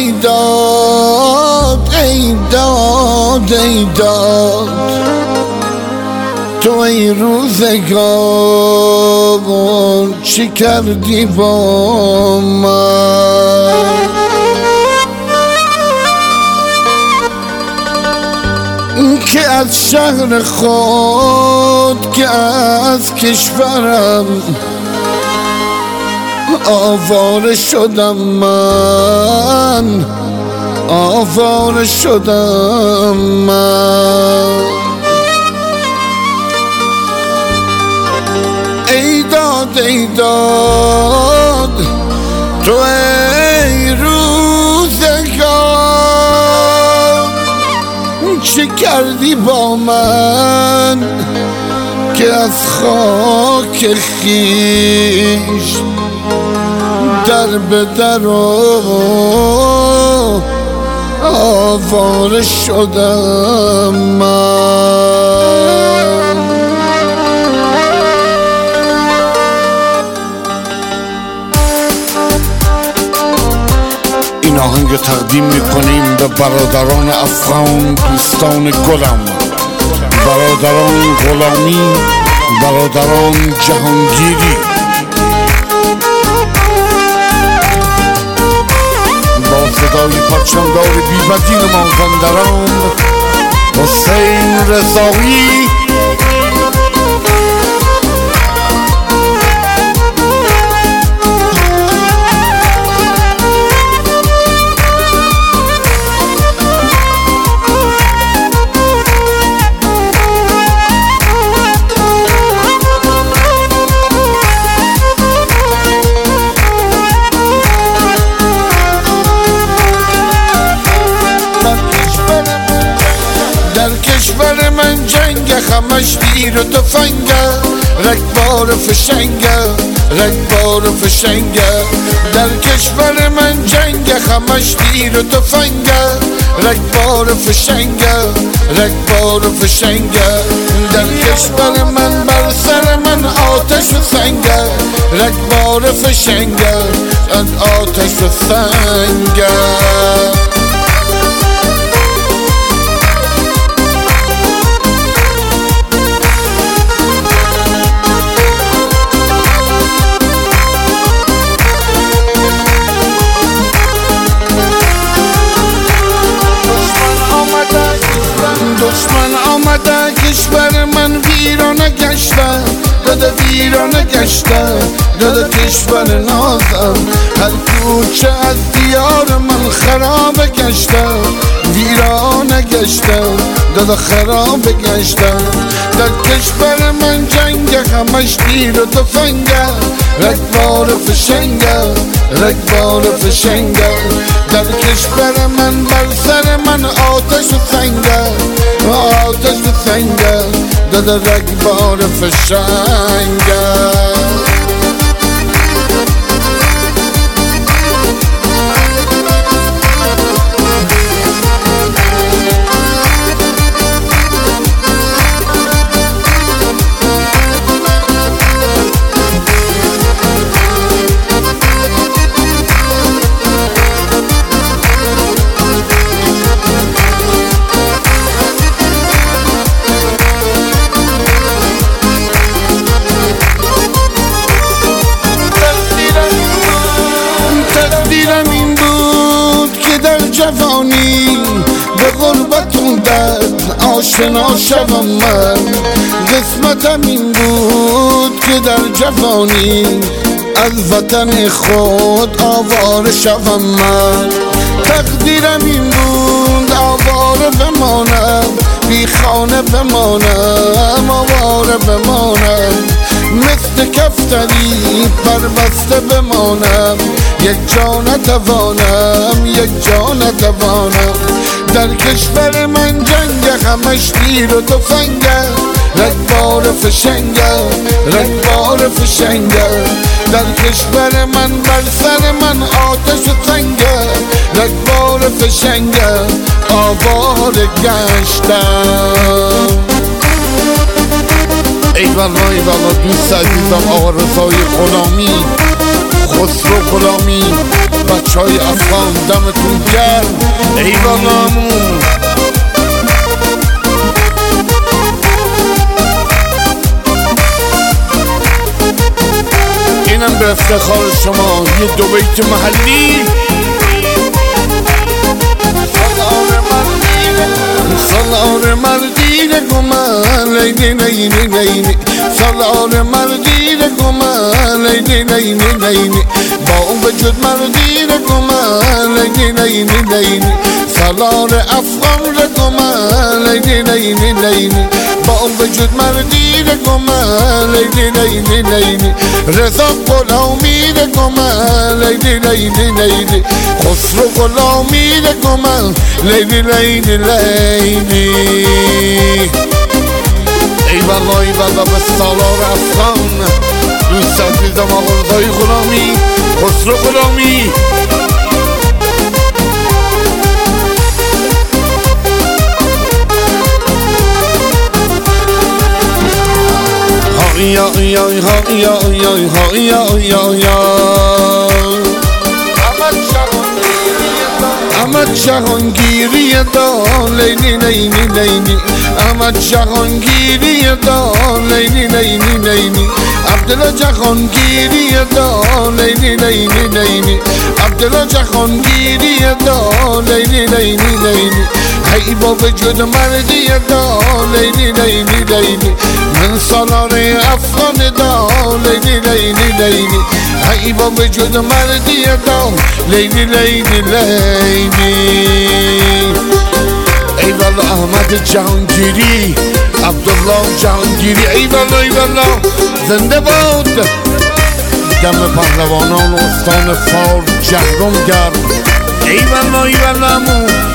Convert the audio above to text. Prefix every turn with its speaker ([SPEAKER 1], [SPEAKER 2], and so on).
[SPEAKER 1] ای داد ای داد ای داد، تو ای روزگار چی کردی با من؟ که از شهر خود که از کشورم آواره شدم من، آواره شدم من. ای داد ای داد، تو ای روزگار چه کردی با من؟ که از خاک خویش در به در آواره شدم من. این آهنگ تقدیم میکنیم به برادران افغان، دوستان گلم، برادران غلامی، برادران جهانگیری. با صدای پرچمدار بی‌بدیل مازندران حسین رضایی. کشور من جنگ همش تیر و تفنگه، رگبار فشنگه، رگبار فشنگه. در کشور من جنگ همش تیر و تفنگه، رگبار فشنگه، رگبار فشنگه. در کشور من بر سر من آتش و سنگه، رگبار فشنگه، آتش و سنگه. دشمن آمده کشور من ویرانه گشته، داده ویرانه گشته، داده کشور نازم. هر کوچه از دیار من خراب گشته، ویرانه گشته، داده خراب گشته. در کشور من جنگ همش تیر و تفنگه، رگبار فشنگه، رگبار فشنگه. در کشور من بر سر من آتش و سنگه، آتش و سنگه، داده رگبار فشنگه. جوانی به غربتون درد آشنا شوم من. قسمتم این بود که در جوانی از وطن خود آواره شوم من. تقدیرم این بود آواره بمانم، بی خانه بمانم، آواره بمانم. مثل کفتری پربسته بمانم، یک جا نتوانم، یک جا نتوانم. در کشور من جنگ همش تیر و تفنگه، رگبار فشنگه، رگبار فشنگه. در کشور من بر سر من آتش و سنگه، رگبار فشنگه، آواره گشتم. ای والا ای والا دوست عزیزم آقا رضای غلامی، خسرو غلامی بچه های افغان دمتون گرم ای والامون. اینم به افتخار شما یه دو بیت محلی. سالار مردی گمان لیلی لیلی لیلی، سالار مردی گمان لیلی لیلی لیلی، با وجود مردی گمان لیلی لیلی لیلی، سالار افغان گمان لیلی لیلی لیلی، با وجود مردی گمان لیلی لیلی لیلی، رضا غلامی گمان لیلی لیلی لیلی، خسرو غلامی گمان لیلی لیلی لیلی. ای والله به سالار افغان دوست عزیزم آقا رضای غلامی خسرو غلامی. یا یا یا یا یا یا یا یا احمد جهانگیری دا لیلی لیلی لیلی، احمد جهانگیری دا لیلی لیلی لیلی، عبدالله جهانگیری دا لیلی لیلی لیلی، عبدالله جهانگیری دا لیلی لیلی لیلی، ای با وجود مردی دا لیلی لیلی لیلی، من سالار افغان دا لیلی لیلی لیلی، ای با وجود مردی دا لیلی لیلی لیلی. ای والله احمد جهانگیری عبدالله جهانگیری ای والله ای والله زنده باد. دم پهلوانان استان فار جهرم گرم ای والله ای والله.